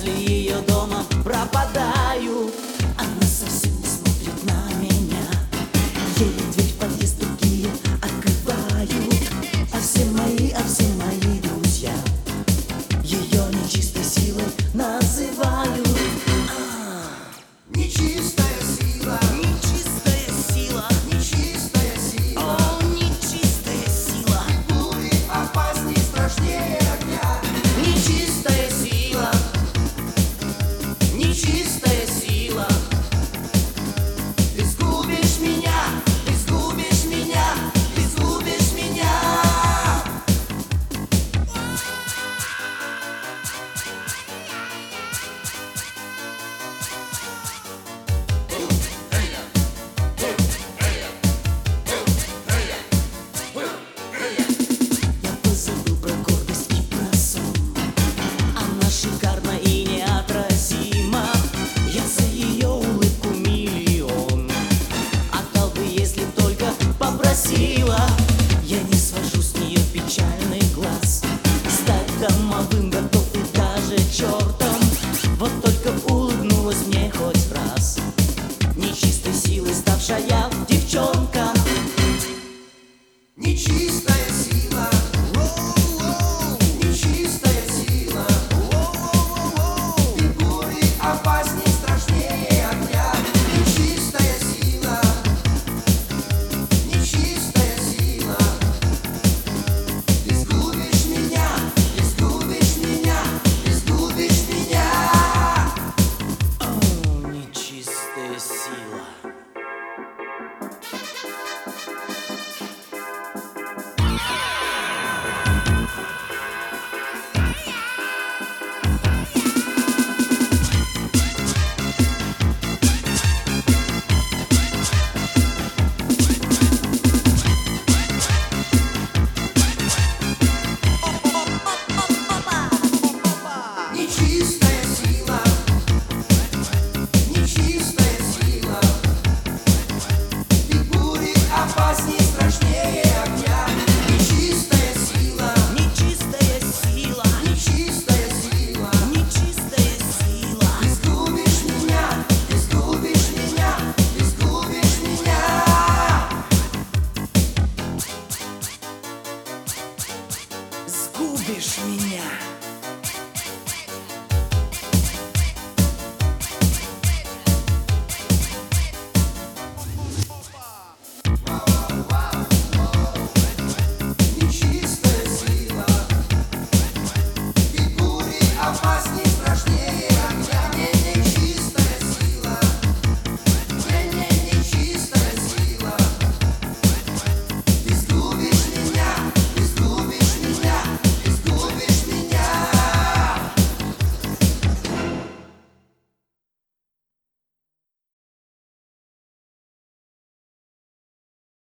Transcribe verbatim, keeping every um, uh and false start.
возле ее дома пропадаю. Она совсем не смотрит на меня. Ей дверь в подъезд другие открывают. А все мои, а все мои друзья ее нечистой силой называют. Нечистая сила, Нечистая сила, нечистая сила, о, нечистая сила, бури опасней, страшнее огня. нечистая сила, нечистая сила. Ты сгубишь меня, ты сгубишь меня, ты сгубишь меня. Я позабыл про гордость и про сон. Она шикарна и неотразима. Я за ее улыбку миллион отдал бы, если б только попросила. Я не свожу с нее печальный глаз. Стать домовым готов и даже чертом. Вот только